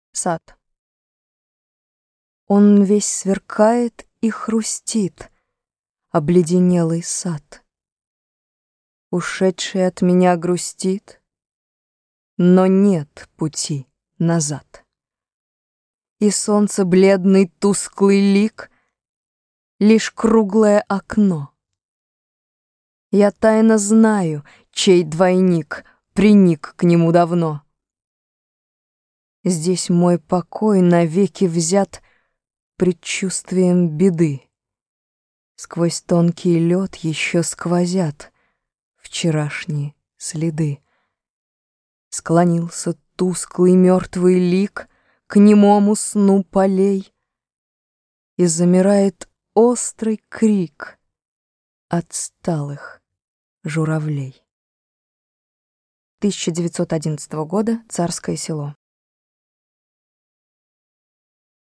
Сад. Он весь сверкает и хрустит, обледенелый сад. Ушедший от меня грустит, но нет пути назад. И солнце бледный тусклый лик, лишь круглое окно. Я тайно знаю, чей двойник приник к нему давно. Здесь мой покой навеки взят предчувствием беды. Сквозь тонкий лед еще сквозят вчерашние следы. Склонился тусклый мертвый лик к немому сну полей, и замирает острый крик отсталых журавлей. 1911 года. Царское Село.